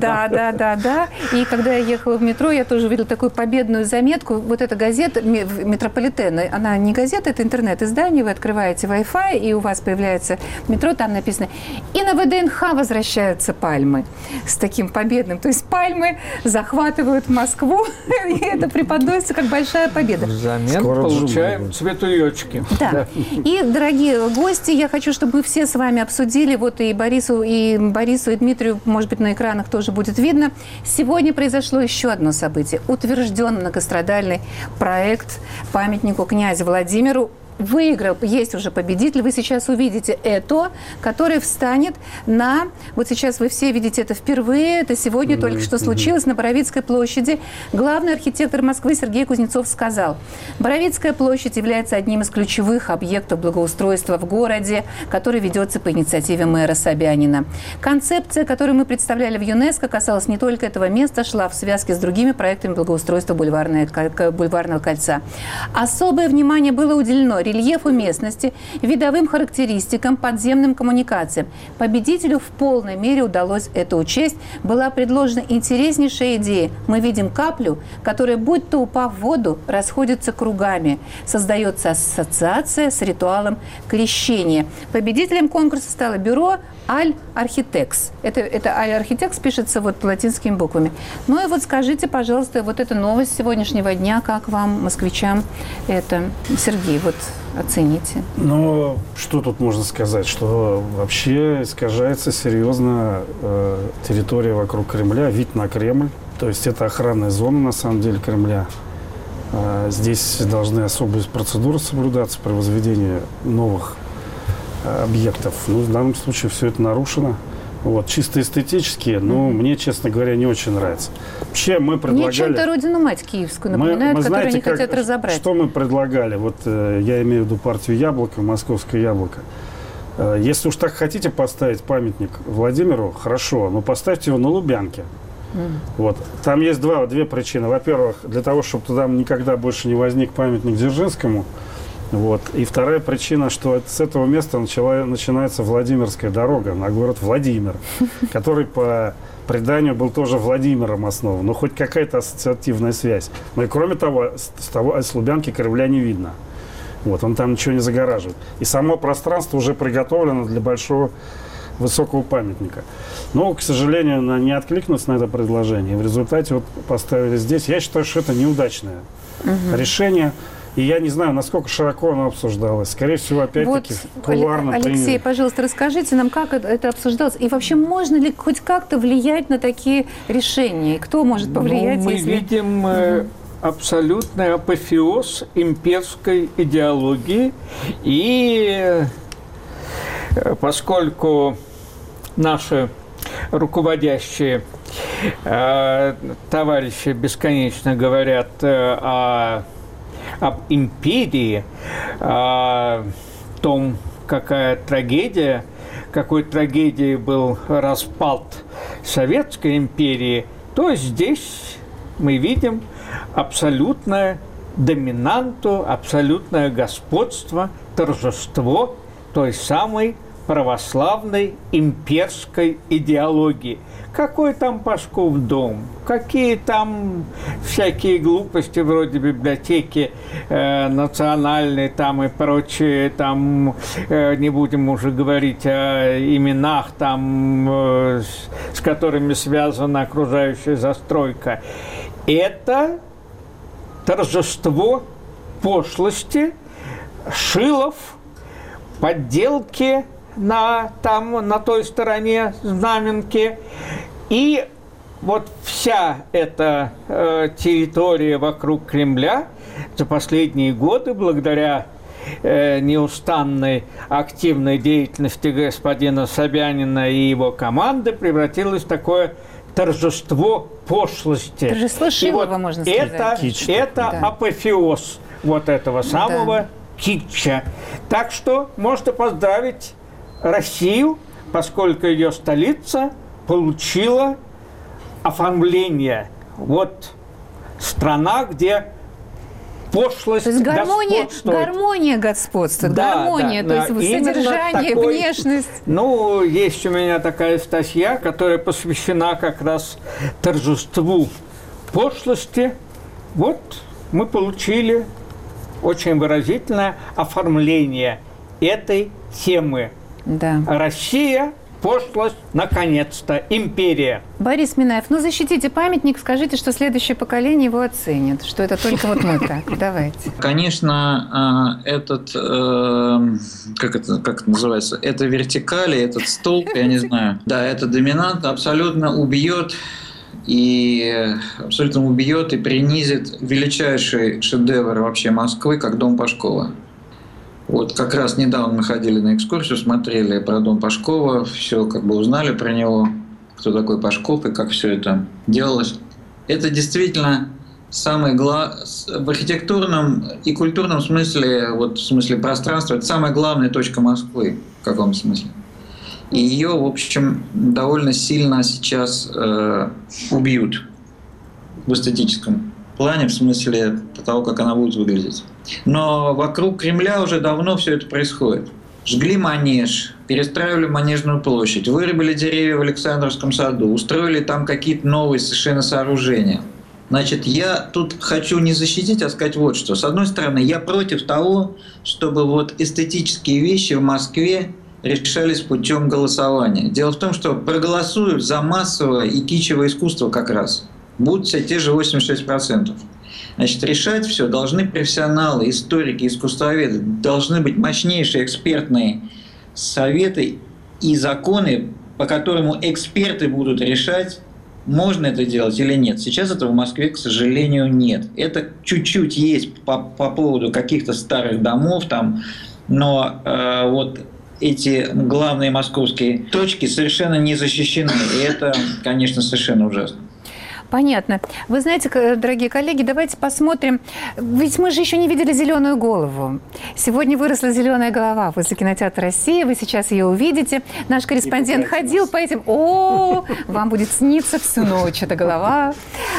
Да. И когда я ехала в метро, я тоже увидела такую победную заметку. Вот эта газета «Метрополитен», она не газета, это интернет-издание, вы открываете Wi-Fi, и у вас появляется метро, там написано «И на ВДНХ возвращаются пальмы» с таким победным. То есть пальмы захватывают Москву, и это преподносится как большая победа. Взамен получаем цветуёчки. Да. И, дорогие гости, я хочу, чтобы мы все с вами обсудили, вот и Борису, и Дмитрию, может быть, на экранах тоже будет видно. Сегодня произошло еще одно событие. Утвержден многострадальный проект памятнику князю Владимиру. Выиграл, есть уже победитель, вы сейчас увидите это, который встанет на, вот сейчас вы все видите это впервые, это сегодня только что случилось на Боровицкой площади. Главный архитектор Москвы Сергей Кузнецов сказал: Боровицкая площадь является одним из ключевых объектов благоустройства в городе, который ведется по инициативе мэра Собянина. Концепция, которую мы представляли в ЮНЕСКО, касалась не только этого места, шла в связке с другими проектами благоустройства Бульварного кольца. Особое внимание было уделено рельефу местности, видовым характеристикам, подземным коммуникациям. Победителю в полной мере удалось это учесть. Была предложена интереснейшая идея. Мы видим каплю, которая, будь то упав в воду, расходится кругами. Создается ассоциация с ритуалом крещения. Победителем конкурса стало бюро Аль-Архитекс. Это Аль-Архитекс пишется вот латинскими буквами. Ну и вот скажите, пожалуйста, вот эта новость сегодняшнего дня, как вам, москвичам, это? Сергей, вот оцените. Ну, что тут можно сказать? Что вообще искажается серьезно территория вокруг Кремля, вид на Кремль. То есть это охранная зона, на самом деле, Кремля. Здесь должны особые процедуры соблюдаться при возведении новых объектов. Ну, в данном случае все это нарушено. Вот, чисто эстетически, но мне, честно говоря, не очень нравится. Вообще мы предлагали... Мне чем-то родину-мать киевскую напоминают, которую они хотят разобрать. Что мы предлагали? Вот я имею в виду партию «Яблоко», «Московское яблоко». Если уж так хотите поставить памятник Владимиру, хорошо, но поставьте его на Лубянке. Вот. Там есть две причины. Во-первых, для того, чтобы туда никогда больше не возник памятник Дзержинскому. Вот. И вторая причина, что с этого места начинается Владимирская дорога на город Владимир, который по преданию был тоже Владимиром основан. Но хоть какая-то ассоциативная связь. Но и кроме того, с Лубянки Кремля не видно. Вот. Он там ничего не загораживает. И само пространство уже приготовлено для большого высокого памятника. Но, к сожалению, не откликнулся на это предложение. И в результате вот поставили здесь. Я считаю, что это неудачное решение. И я не знаю, насколько широко оно обсуждалось. Скорее всего, опять-таки, вот, кулуарно Алексей, пожалуйста, расскажите нам, как это обсуждалось. И вообще, можно ли хоть как-то влиять на такие решения? Кто может повлиять? Мы видим абсолютный апофеоз имперской идеологии. И поскольку наши руководящие товарищи бесконечно говорят об империи, о том, какой трагедией был распад Советской империи, то здесь мы видим абсолютное доминанту, абсолютное господство, торжество той самой православной имперской идеологии. Какой там Пашков дом? Какие там всякие глупости вроде библиотеки национальной там и прочее, там не будем уже говорить о именах там, с которыми связана окружающая застройка. Это торжество пошлости, шилов, подделки на той стороне знаменки. И вот вся эта территория вокруг Кремля за последние годы, благодаря неустанной активной деятельности господина Собянина и его команды, превратилась в такое торжество пошлости. Торжество шилова, вот можно сказать. Это апофеоз вот этого самого китча. Так что можно поздравить Россию, поскольку ее столица получила оформление. Вот страна, где пошлость гармония господствует. Гармония, то есть содержание, внешность. Ну, есть у меня такая статья, которая посвящена как раз торжеству пошлости. Вот мы получили очень выразительное оформление этой темы. Да. Россия, пошлость, наконец-то, империя. Борис Минаев, ну защитите памятник, скажите, что следующее поколение его оценит, что это только вот мы так. Давайте. Конечно, этот, как это называется, это вертикаль, этот столб, я не знаю. Да, это доминант абсолютно убьет и принизит величайший шедевр вообще Москвы, как дом Пашкова. Вот как раз недавно мы ходили на экскурсию, смотрели про дом Пашкова, все как бы узнали про него, кто такой Пашков и как все это делалось. Это действительно самый в архитектурном и культурном смысле, вот в смысле пространства, это самая главная точка Москвы в каком смысле. И ее, в общем, довольно сильно сейчас убьют в эстетическом плане, в смысле того, как она будет выглядеть. Но вокруг Кремля уже давно все это происходит. Жгли Манеж, перестраивали Манежную площадь, вырубили деревья в Александровском саду, устроили там какие-то новые совершенно сооружения. Значит, я тут хочу не защитить, а сказать вот что. С одной стороны, я против того, чтобы вот эстетические вещи в Москве решались путем голосования. Дело в том, что проголосуют за массовое и кичевое искусство как раз. Будут все те же 86%. Значит, решать все должны профессионалы, историки, искусствоведы. Должны быть мощнейшие экспертные советы и законы, по которым эксперты будут решать, можно это делать или нет. Сейчас этого в Москве, к сожалению, нет. Это чуть-чуть есть по поводу каких-то старых домов, там, но вот эти главные московские точки совершенно не защищены. И это, конечно, совершенно ужасно. Понятно. Вы знаете, дорогие коллеги, давайте посмотрим. Ведь мы же еще не видели «Зеленую голову». Сегодня выросла зеленая голова возле кинотеатра «Россия». Вы сейчас ее увидите. Наш корреспондент ходил по этим... Вам будет сниться всю ночь эта голова.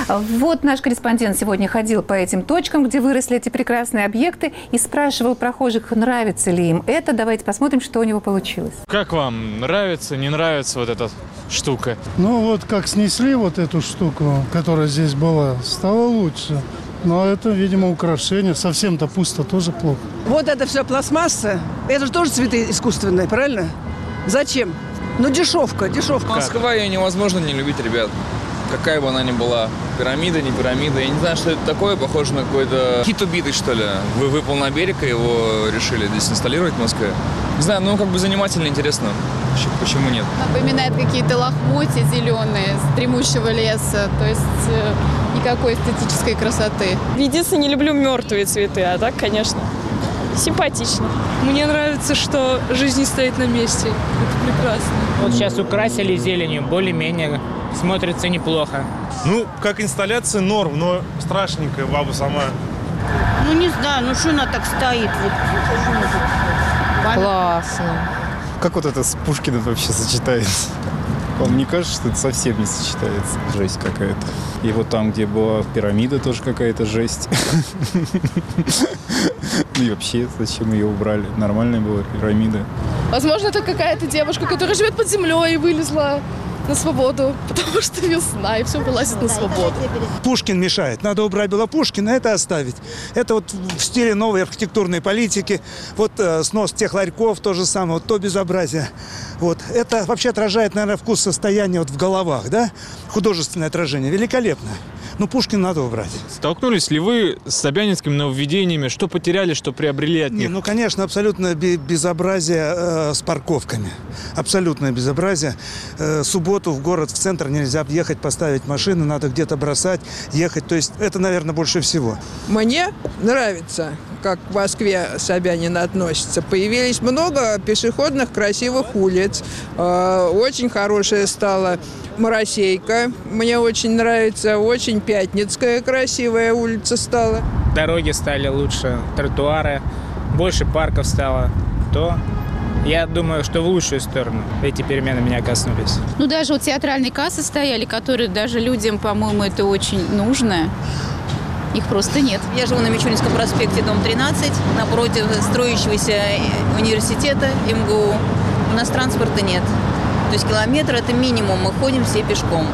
Вот наш корреспондент сегодня ходил по этим точкам, где выросли эти прекрасные объекты, и спрашивал прохожих, нравится ли им это. Давайте посмотрим, что у него получилось. Как вам? Нравится, не нравится вот эта штука? Ну вот как снесли вот эту штуку, которая здесь была, стало лучше. Но это, видимо, украшение. Совсем-то пусто, тоже плохо. Вот это все пластмасса. Это же тоже цветы искусственные, правильно? Зачем? Ну, дешевка. Москва, ее невозможно не любить, ребят. Какая бы она ни была. Пирамида, не пирамида. Я не знаю, что это такое. Похоже на какой-то кит убитый, что ли. Выпал на берег, и его решили здесь инсталлировать в Москве. Не знаю, ну как бы занимательно, интересно. Почему нет? Напоминает какие-то лохмотья зеленые с дремущего леса. То есть никакой эстетической красоты. Единственное, не люблю мертвые цветы, а так, конечно, симпатично. Мне нравится, что жизнь не стоит на месте. Это прекрасно. Вот сейчас украсили зеленью, более-менее смотрится неплохо. Ну, как инсталляция норм, но страшненькая баба сама. Ну, не знаю, ну что она так стоит? Вот. Классно. Как вот это с Пушкиным вообще сочетается? Вам не кажется, что это совсем не сочетается? Жесть какая-то. И вот там, где была пирамида, тоже какая-то жесть. Ну и вообще, зачем ее убрали? Нормальная была пирамида. Возможно, это какая-то девушка, которая живет под землей и вылезла на свободу, потому что весна, и все вылазит на свободу. Пушкин мешает. Надо убрать было Пушкина, это оставить. Это вот в стиле новой архитектурной политики. Вот снос тех ларьков, то же самое, вот то безобразие. Вот. Это вообще отражает, наверное, вкус состояния вот в головах, да? Художественное отражение. Великолепно. Но Пушкина надо убрать. Столкнулись ли вы с собянинскими нововведениями? Что потеряли, что приобрели от них? Ну, конечно, абсолютно безобразие с парковками. Абсолютное безобразие. Субботу в город, в центр нельзя ехать, поставить машину, надо где-то бросать, ехать. То есть это, наверное, больше всего. Мне нравится. как в Москве Собянин относится. Появились много пешеходных красивых улиц. Очень хорошая стала Моросейка. Мне очень нравится. Очень Пятницкая красивая улица стала. Дороги стали лучше, тротуары, больше парков стало. То я думаю, что в лучшую сторону эти перемены меня коснулись. Ну, даже вот театральные кассы стояли, которые даже людям, по-моему, это очень нужно. Их просто нет. Я живу на Мичуринском проспекте, дом 13, напротив строящегося университета МГУ. У нас транспорта нет. То есть километр – это минимум. Мы ходим все пешком.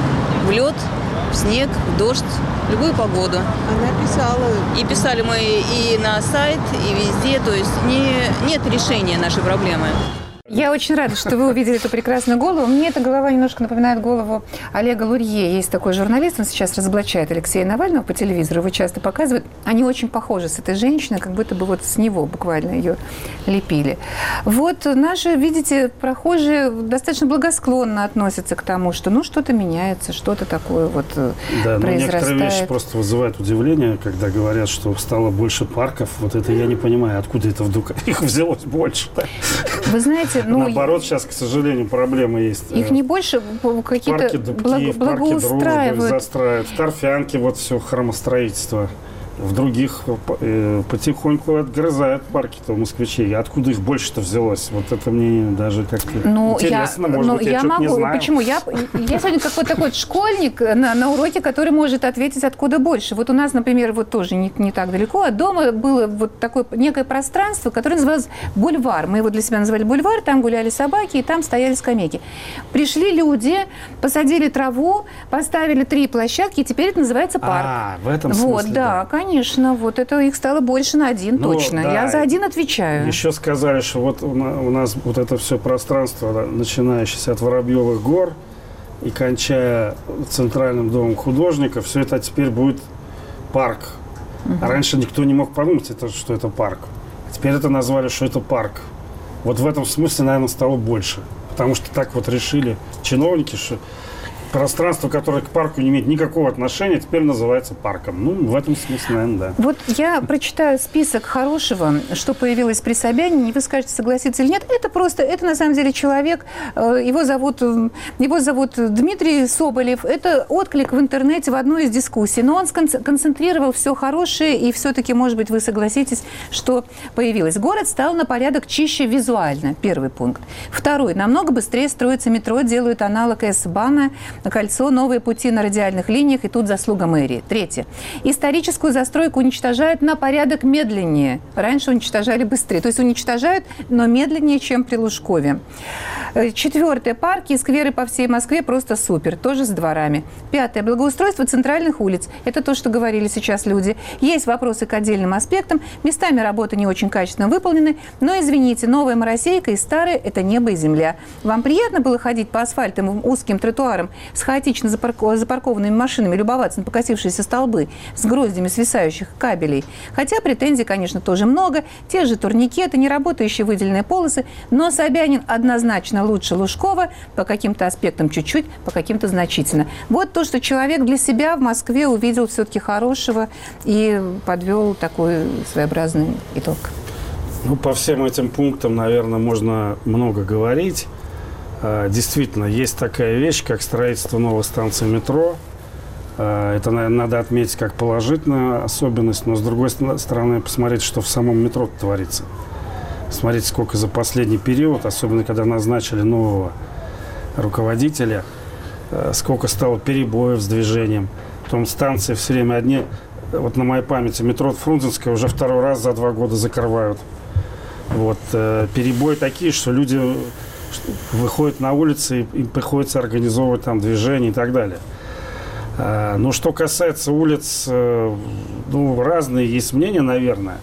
В лед, в снег, в дождь, в любую погоду. Она писала. И писали мы и на сайт, и везде. То есть нет решения нашей проблемы. Я очень рада, что вы увидели эту прекрасную голову. Мне эта голова немножко напоминает голову Олега Лурье. Есть такой журналист, он сейчас разоблачает Алексея Навального по телевизору, его часто показывают. Они очень похожи с этой женщиной, как будто бы вот с него буквально ее лепили. Вот наши, видите, прохожие достаточно благосклонно относятся к тому, что ну что-то меняется, что-то такое вот да, произрастает. Но некоторые вещи просто вызывают удивление, когда говорят, что стало больше парков. Вот это я не понимаю, откуда это вдруг их взялось больше. Вы знаете, ну, наоборот, сейчас, к сожалению, проблемы есть. Их не больше, какие-то благоустраивают. Застраивают. В Торфянке вот все хромостроительство. В других потихоньку отгрызают парки-то москвичей. Откуда их больше-то взялось? Вот это мне даже как-то интересно. Может быть, я что-то не знаю. Почему? Я сегодня как вот такой школьник на уроке, который может ответить, откуда больше. Вот у нас, например, вот тоже не так далеко от дома было вот такое некое пространство, которое называлось бульвар. Мы его для себя называли бульвар, там гуляли собаки, и там стояли скамейки. Пришли люди, посадили траву, поставили 3 площадки, и теперь это называется парк. В этом смысле, вот, да. Конечно, вот это их стало больше на 1, точно. Да. Я за 1 отвечаю. Еще сказали, что вот у нас вот это все пространство, начинающееся от Воробьевых гор и кончая Центральным домом художника, все это теперь будет парк. А раньше никто не мог подумать, что это парк. Теперь это назвали, что это парк. Вот в этом смысле, наверное, стало больше. Потому что так вот решили чиновники, что пространство, которое к парку не имеет никакого отношения, теперь называется парком. Ну, в этом смысле, наверное, да. Вот я прочитаю список хорошего, что появилось при Собянине, и вы скажете, согласиться или нет. Это на самом деле человек, его зовут Дмитрий Соболев. Это отклик в интернете в одной из дискуссий. Но он концентрировал все хорошее, и все-таки, может быть, вы согласитесь, что появилось. Город стал на порядок чище визуально. Первый пункт. Второй. Намного быстрее строится метро, делают аналог С-Бана, кольцо, новые пути на радиальных линиях, и тут заслуга мэрии. Третье. Историческую застройку уничтожают на порядок медленнее. Раньше уничтожали быстрее. То есть уничтожают, но медленнее, чем при Лужкове. Четвертое. Парки и скверы по всей Москве просто супер. Тоже с дворами. Пятое. Благоустройство центральных улиц. Это то, что говорили сейчас люди. Есть вопросы к отдельным аспектам. Местами работы не очень качественно выполнены. Но, извините, новая Моросейка и старая – это небо и земля. Вам приятно было ходить по асфальтовым узким тротуарам с хаотично запаркованными машинами, любоваться на покосившиеся столбы с гроздями свисающих кабелей? Хотя претензий, конечно, тоже много. Те же турникеты, неработающие выделенные полосы. Но Собянин однозначно лучше Лужкова, по каким-то аспектам чуть-чуть, по каким-то значительно. Вот то, что человек для себя в Москве увидел все-таки хорошего и подвел такой своеобразный итог. Ну, по всем этим пунктам, наверное, можно много говорить. Действительно, есть такая вещь, как строительство новой станции метро. Это, наверное, надо отметить как положительную особенность, но, с другой стороны, посмотреть, что в самом метро творится. Смотрите, сколько за последний период, особенно когда назначили нового руководителя, сколько стало перебоев с движением. Потом станции все время одни, вот на моей памяти, метро Фрунзенская уже 2-й раз за 2 года закрывают. Вот, перебои такие, что люди выходят на улицы, и им приходится организовывать там движение и так далее. Но что касается улиц, ну, разные есть мнения, наверное.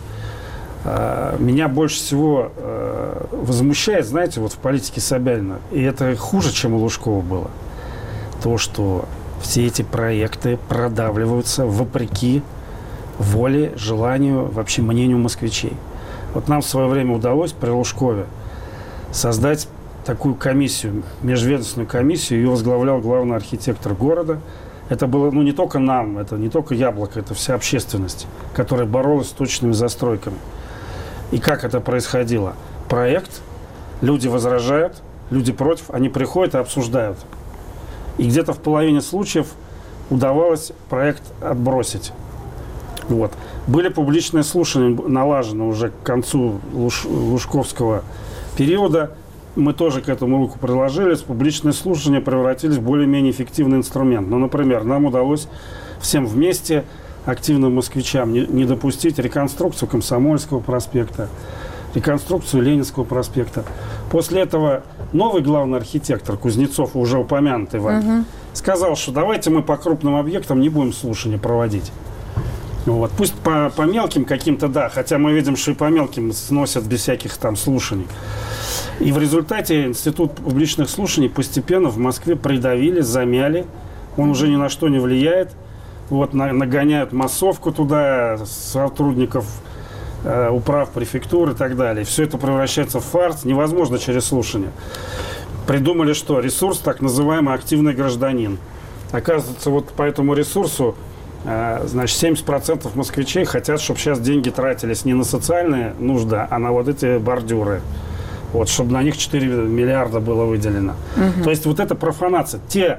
Меня больше всего возмущает, знаете, вот в политике Собянина, и это хуже, чем у Лужкова было, то, что все эти проекты продавливаются вопреки воле, желанию, вообще мнению москвичей. Вот нам в свое время удалось при Лужкове создать такую комиссию, межведомственную комиссию. Ее возглавлял главный архитектор города. Это было, ну, не только нам, это не только Яблоко, это вся общественность, которая боролась с точными застройками. И как это происходило? Проект, люди возражают, люди против, они приходят и обсуждают. И где-то в половине случаев удавалось проект отбросить. Вот. Были публичные слушания, налажены уже к концу лужковского периода. Мы тоже к этому руку приложили. Публичные слушания превратились в более-менее эффективный инструмент. Ну, например, нам удалось всем вместе, активным москвичам, не допустить реконструкцию Комсомольского проспекта, реконструкцию Ленинского проспекта. После этого новый главный архитектор Кузнецов, уже упомянутый вами, сказал, что давайте мы по крупным объектам не будем слушания проводить. Вот. Пусть по мелким каким-то, да, хотя мы видим, что и по мелким сносят без всяких там слушаний. И в результате институт публичных слушаний постепенно в Москве придавили, замяли. Он уже ни на что не влияет. Вот, нагоняют массовку туда сотрудников управ, префектур и так далее. Все это превращается в фарс. Невозможно через слушание. Придумали, что ресурс, так называемый активный гражданин. Оказывается, вот по этому ресурсу, значит, 70% москвичей хотят, чтобы сейчас деньги тратились не на социальные нужды, а на вот эти бордюры. Вот, чтобы на них 4 миллиарда было выделено. То есть вот это профанация. Те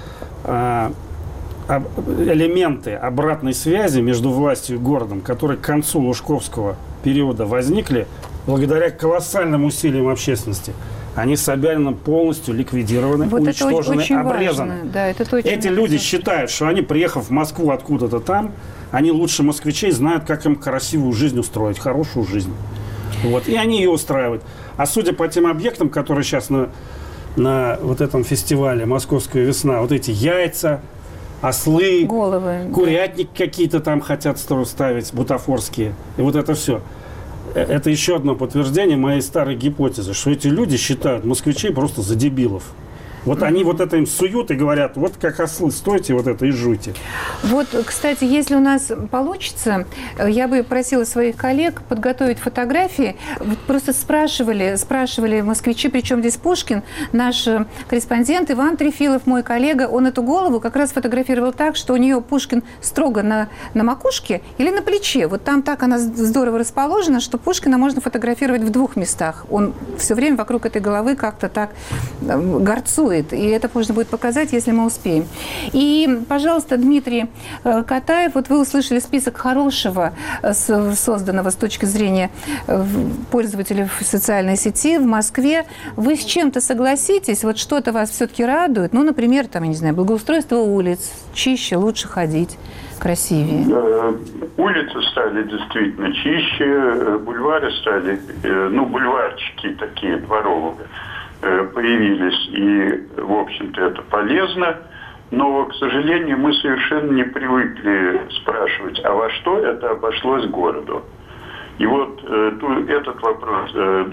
элементы обратной связи между властью и городом, которые к концу лужковского периода возникли, благодаря колоссальным усилиям общественности, они Собяниным полностью ликвидированы, вот уничтожены, обрезаны. Да, это эти люди считают, что они, приехав в Москву откуда-то там, они лучше москвичей знают, как им красивую жизнь устроить, хорошую жизнь. Вот, и они ее устраивают. А судя по тем объектам, которые сейчас на вот этом фестивале «Московская весна», вот эти яйца, ослы, головы, курятник какие-то там хотят ставить, бутафорские, и вот это все. Это еще одно подтверждение моей старой гипотезы, что эти люди считают москвичей просто за дебилов. Вот они вот это им суют и говорят, вот как ослы, стойте вот это и жуйте. Вот, кстати, если у нас получится, я бы просила своих коллег подготовить фотографии. Просто спрашивали москвичи, причем здесь Пушкин, наш корреспондент Иван Трефилов, мой коллега, он эту голову как раз фотографировал так, что у нее Пушкин строго на макушке или на плече. Вот там так она здорово расположена, что Пушкина можно фотографировать в двух местах. Он все время вокруг этой головы как-то так горцует. И это можно будет показать, если мы успеем. И, пожалуйста, Дмитрий Катаев, вот вы услышали список хорошего, созданного с точки зрения пользователей социальной сети в Москве. Вы с чем-то согласитесь? Вот что-то вас все-таки радует? Ну, например, там, я не знаю, благоустройство улиц, чище, лучше ходить, красивее. Улицы стали действительно чище, бульвары стали, бульварчики такие дворовые появились, и, в общем-то, это полезно, но, к сожалению, мы совершенно не привыкли спрашивать, а во что это обошлось городу. И вот этот вопрос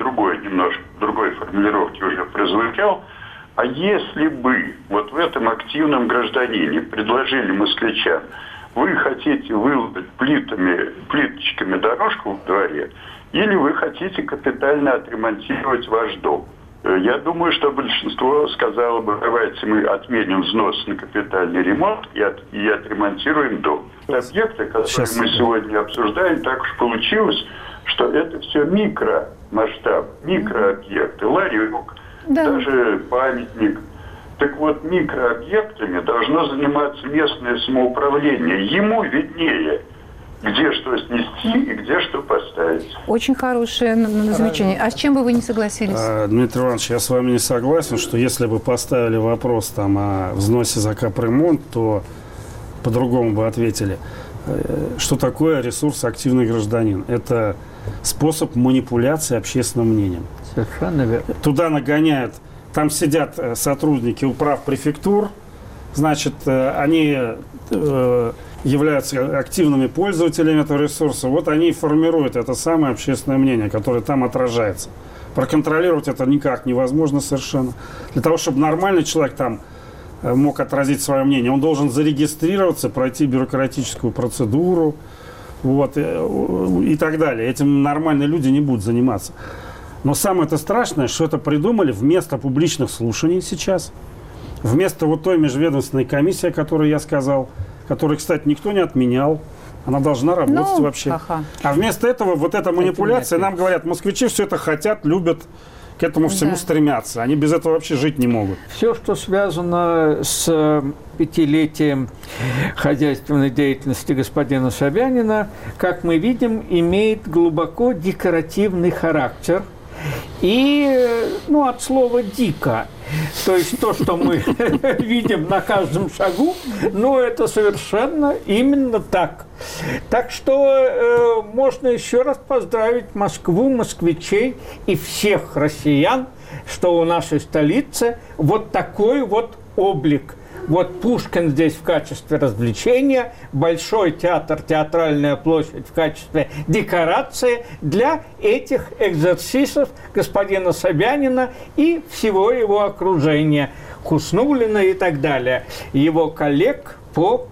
другой формулировки уже прозвучал. А если бы вот в этом активном гражданине предложили москвичам, вы хотите выложить плиточками дорожку в дворе, или вы хотите капитально отремонтировать ваш дом? Я думаю, что большинство сказало бы, давайте мы отменим взнос на капитальный ремонт и отремонтируем дом. Объекты, которые мы сегодня обсуждаем, так уж получилось, что это все микромасштаб, микрообъекты, ларек, даже памятник. Так вот, микрообъектами должно заниматься местное самоуправление. Ему виднее, где что снести и где что поставить. Очень хорошее замечание. А с чем бы вы не согласились? Дмитрий Иванович, я с вами не согласен, что если бы поставили вопрос там о взносе за капремонт, то по-другому бы ответили. Что такое ресурс активный гражданин? Это способ манипуляции общественным мнением. Совершенно верно. Туда нагоняют, там сидят сотрудники управ префектур, значит, они являются активными пользователями этого ресурса, вот они формируют это самое общественное мнение, которое там отражается. Проконтролировать это никак невозможно совершенно. Для того, чтобы нормальный человек там мог отразить свое мнение, он должен зарегистрироваться, пройти бюрократическую процедуру, вот, и так далее. Этим нормальные люди не будут заниматься. Но самое-то страшное, что это придумали вместо публичных слушаний сейчас. Вместо вот той межведомственной комиссии, о которой я сказал, которую, кстати, никто не отменял, она должна работать вообще. А вместо этого вот эта манипуляция, нам говорят, москвичи все это хотят, любят, к этому всему стремятся. Они без этого вообще жить не могут. Все, что связано с 5-летием хозяйственной деятельности господина Собянина, как мы видим, имеет глубоко декоративный характер. И, от слова «дико». То есть то, что мы видим на каждом шагу, это совершенно именно так. Так что можно еще раз поздравить Москву, москвичей и всех россиян, что у нашей столицы вот такой вот облик. Вот Пушкин здесь в качестве развлечения, Большой театр, Театральная площадь в качестве декорации для этих экзерсисов господина Собянина и всего его окружения, Хуснуллина и так далее, его коллег по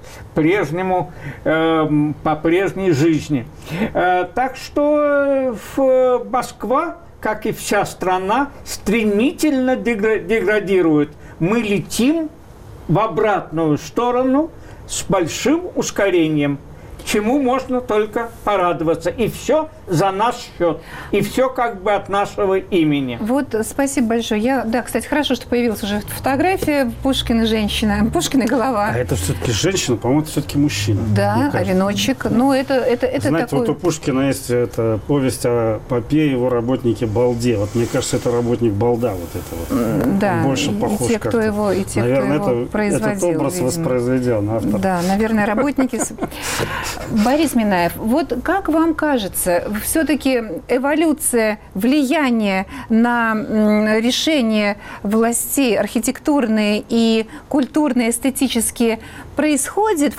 прежней жизни. Так что Москва, как и вся страна, стремительно деградирует. Мы летим в обратную сторону с большим ускорением, чему можно только порадоваться. И все за наш счет. И все как бы от нашего имени. Вот, спасибо большое. Кстати, хорошо, что появилась уже фотография Пушкина женщина, Пушкина голова. А это все-таки женщина, по-моему, это все-таки мужчина. Да, веночек. Это знаете, такой... вот у Пушкина есть эта повесть о попе и его работнике Балде. Вот мне кажется, это работник Балда вот это вот. Да, больше похож и те, кто его, наверное, кто его производил. Этот образ видимо воспроизведен автор. Да, наверное, работники... Борис Минаев, вот как вам кажется, все-таки эволюция влияния на решения властей архитектурные и культурные, эстетические происходит,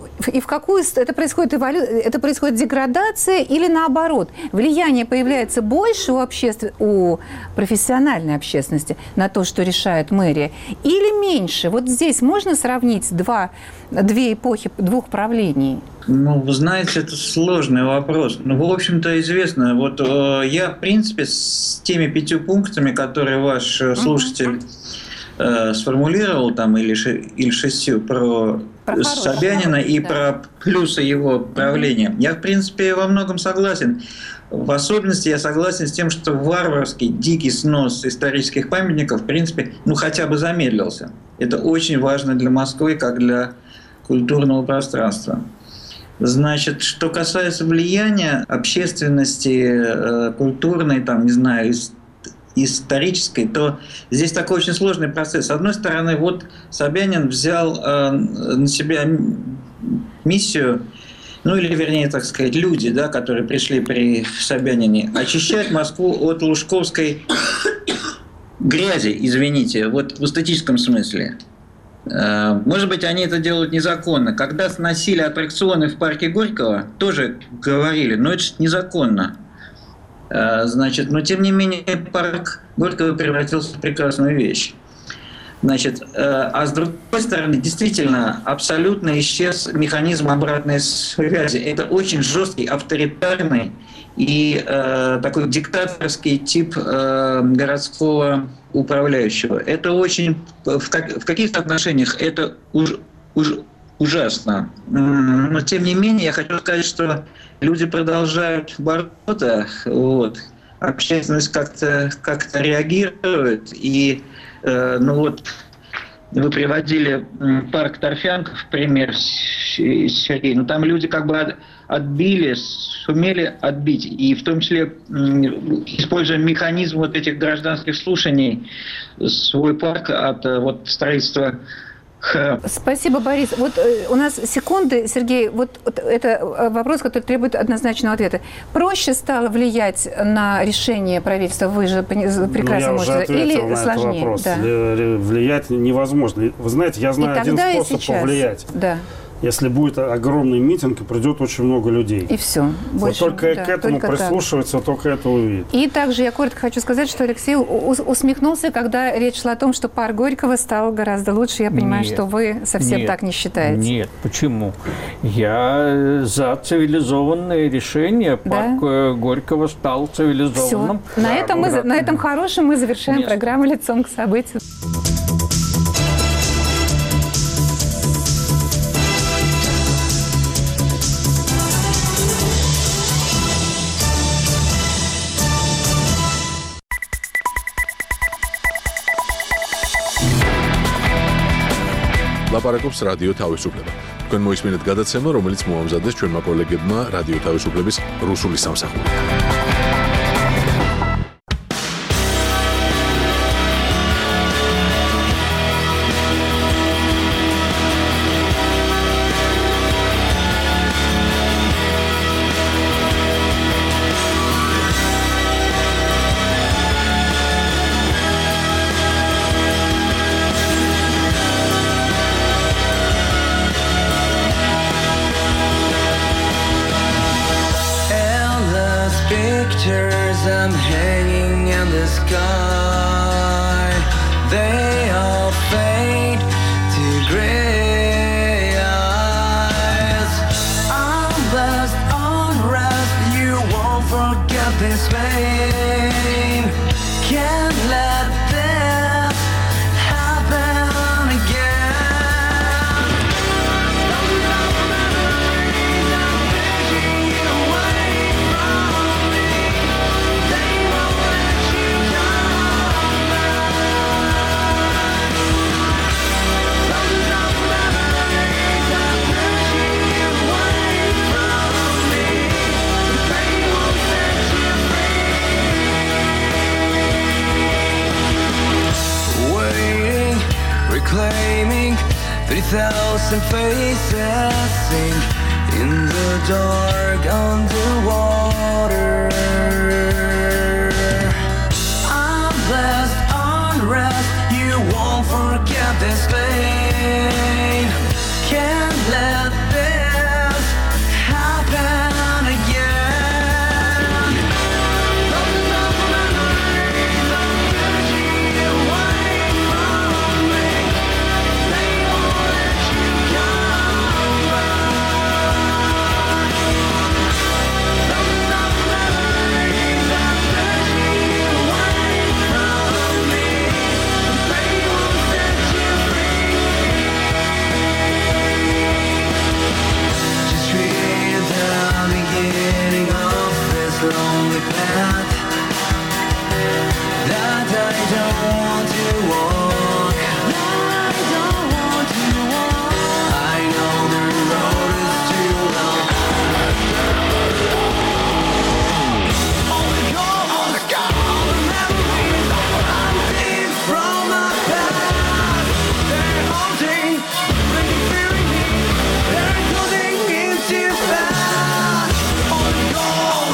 это происходит деградация или наоборот? Влияние появляется больше у профессиональной общественности на то, что решает мэрия, или меньше? Вот здесь можно сравнить две эпохи, двух правлений? Вы знаете, это сложный вопрос. В общем-то, известно. Вот я, в принципе, с теми 5 пунктами, которые ваш слушатель сформулировал, или 6 про Собянина и про плюсы его правления, я, в принципе, во многом согласен. В особенности я согласен с тем, что варварский, дикий снос исторических памятников, в принципе, хотя бы замедлился. Это очень важно для Москвы, как для культурного пространства. Значит, что касается влияния общественности, культурной, исторической, то здесь такой очень сложный процесс. С одной стороны, Собянин взял на себя миссию, или, вернее, так сказать, люди, которые пришли при Собянине, очищать Москву от лужковской грязи, извините, в эстетическом смысле. Может быть, они это делают незаконно. Когда сносили аттракционы в парке Горького, тоже говорили, это же незаконно. Значит, но тем не менее парк Горького превратился в прекрасную вещь. Значит, а с другой стороны, действительно, абсолютно исчез механизм обратной связи. Это очень жесткий, авторитарный и такой диктаторский тип городского управляющего. Это очень, в каких-то отношениях это ужасно. Но тем не менее, я хочу сказать, что люди продолжают бороться, общественность как-то реагирует. И вы приводили парк Торфянка в пример, Сергей. Там люди сумели отбить, и в том числе, используя механизм этих гражданских слушаний, свой парк от строительства. Спасибо, Борис. У нас секунды, Сергей, это вопрос, который требует однозначного ответа. Проще стало влиять на решение правительства? Вы же прекрасно можете. Или сложнее? Вопрос. Да. Влиять невозможно. Вы знаете, я знаю один способ повлиять. Да. Если будет огромный митинг, и придет очень много людей. И все. Больше, только к этому прислушиваться, только это увидит. И также я коротко хочу сказать, что Алексей усмехнулся, когда речь шла о том, что парк Горького стал гораздо лучше. Я понимаю, что вы совсем так не считаете. Нет, почему? Я за цивилизованное решение. Парк Горького стал цивилизованным. Все. На этом хорошем мы завершаем программу «Лицом к событию». ლაპარაკობს რადიო თავისუფლება. თქვენ მოისმინეთ გადაცემა, რომელიც მოამზადეს ჩვენმა კოლეგებმა რადიო თავისუფლების რუსული სამსახურიდან. Pictures I'm hanging in the sky, they all fade to gray eyes. I'm blessed on rest, you won't forget this pain. Can't let this happen again. Reclaiming 3,000 faces sink in the dark underwater. I'm blessed on rest, you won't forget this pain. Can't let this happen again. Lonely path that I don't want to walk. That I don't want to walk. I know the road is too long. Only go, all the memories I'm deep from my past. They're haunting, really fearing me. They're closing in too fast. Only go,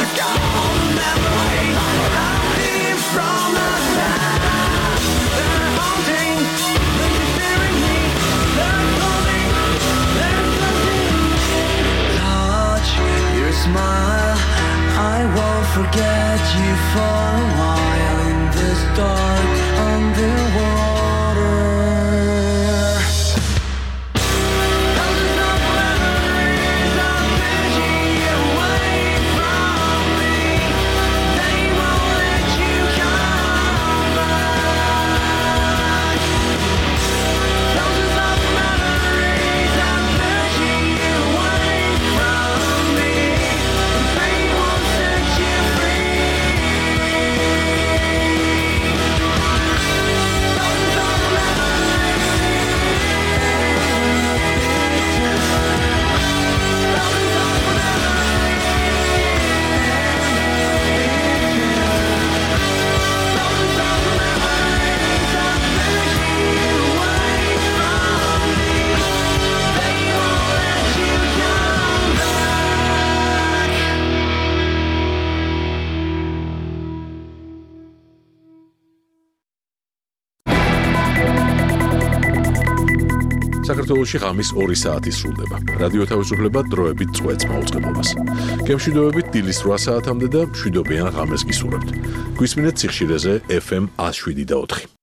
smile, I won't forget you for a while in this dark underwater. Thousands of memories are pushing away from me. They won't let you come back. Thousands of memories are pushing away from me. საქართველოში ღამის 2 საათი სრულდება. რადიო თავისუფლება დროებით წვეთს მაუწყებლობას. გემშვიდობებით დილის 8 საათამდე და მშვიდობიან ღამეს გისურვებთ. გვისმინეთ სიხშირეზე FM 107.4.